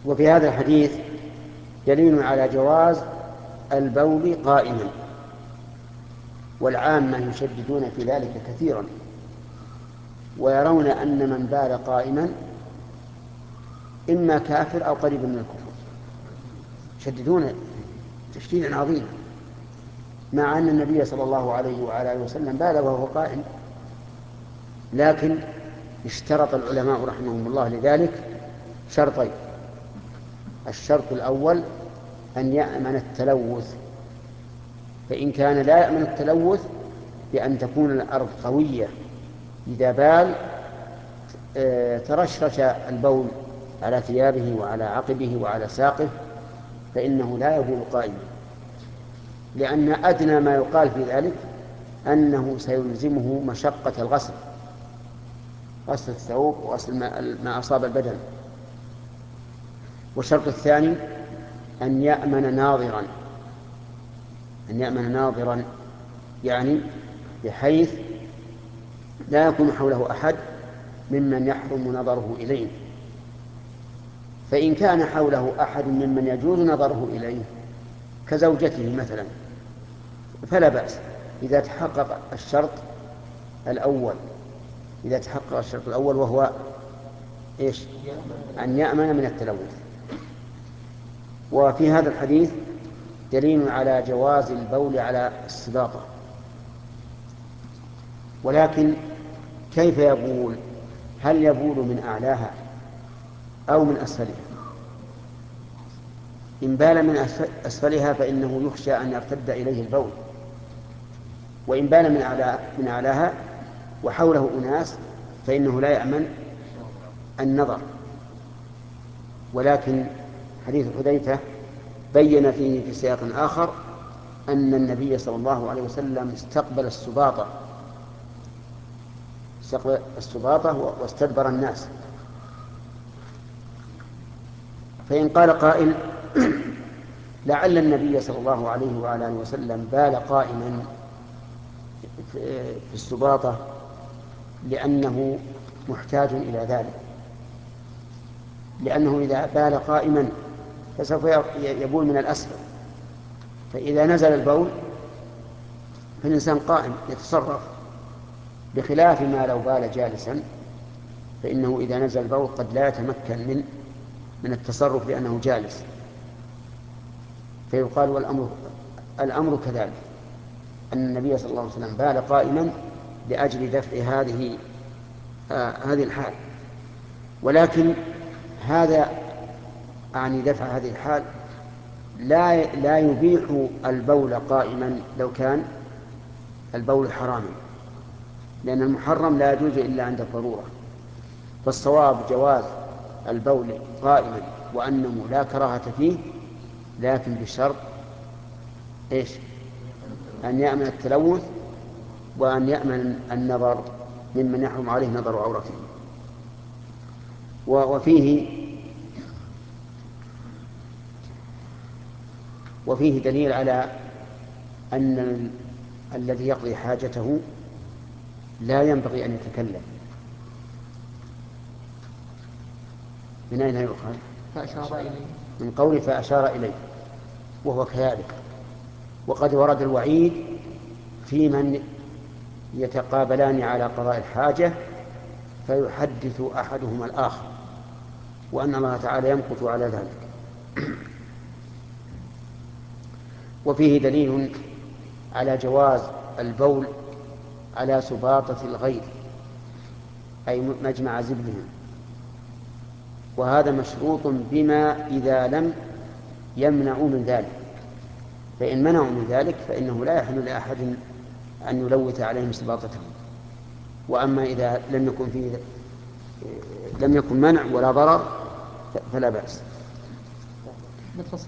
وفي هذا الحديث دليل على جواز البول قائما، والعامة يشددون في ذلك كثيرا، ويرون أن من بال قائما إما كافر أو قريب من الكفر، يشددون تشديدا عظيما، مع أن النبي صلى الله عليه وعلى آله وسلم بال وهو قائم. لكن اشترط العلماء رحمهم الله لذلك شرطين: الشرط الأول أن يأمن التلوث، فإن كان لا يأمن التلوث بأن تكون الأرض قوية إذا بال ترشرش البول على ثيابه وعلى عقبه وعلى ساقه، فإنه لا يبول قائما، لأن أدنى ما يقال في ذلك أنه سيلزمه مشقة الغسل، غسل الثوب وغسل ما أصاب البدن. والشرط الثاني أن يأمن ناظرا، أن يأمن ناظرا يعني بحيث لا يكون حوله أحد ممن يحرم نظره إليه. فإن كان حوله أحد ممن يجوز نظره إليه كزوجته مثلا فلا بأس إذا تحقق الشرط الأول، إذا تحقق الشرط الأول وهو إيش؟ أن يأمن من التلوث. وفي هذا الحديث دليل على جواز البول على السباطة، ولكن كيف يبول؟ هل يبول من أعلاها أو من أسفلها؟ إن بال من أسفلها فإنه يخشى أن يرتد إليه البول، وإن بال من أعلاها وحوله أناس فإنه لا يأمن النظر. ولكن حديث حذيفة بين فيه في سياق آخر أن النبي صلى الله عليه وسلم استقبل السباطة واستدبر الناس. فإن قال قائل لعل النبي صلى الله عليه وعلى آله وسلم بال قائما في السباطة لأنه محتاج إلى ذلك، لأنه إذا بال قائما فسوف يبول من الأسفل، فإذا نزل البول فالإنسان قائم يتصرف، بخلاف ما لو بال جالسا فإنه إذا نزل البول قد لا يتمكن من التصرف لأنه جالس، فيقال الأمر كذلك، أن النبي صلى الله عليه وسلم بال قائما لأجل دفع هذه الحال. ولكن هذا أعني دفع هذه الحال لا يبيح البول قائما لو كان البول حراما، لأن المحرم لا يجوز إلا عند الضرورة. فالصواب جواز البول قائما وأنه لا كراهة فيه، لكن بشرط إيش؟ أن يأمن التلوث وأن يأمن النظر ممن يحرم عليه نظر عورته. وفيه دليل على أن الذي يقضي حاجته لا ينبغي أن يتكلم. من أين يؤخذ؟ فأشار إليه، من قوله فأشار إليه، وهو كذلك. وقد ورد الوعيد في من يتقابلان على قضاء الحاجة فيحدث أحدهما الآخر، وأن الله تعالى يمقت على ذلك. وفيه دليل على جواز البول على سباطة الغير، أي مجمع زبلهم، وهذا مشروط بما إذا لم يمنعوا من ذلك، فإن منعوا من ذلك فإنه لا يحل لأحد أن يلوث عليهم سباطتهم. وأما إذا لم يكن منع ولا ضرر فلا بأس. نتفصل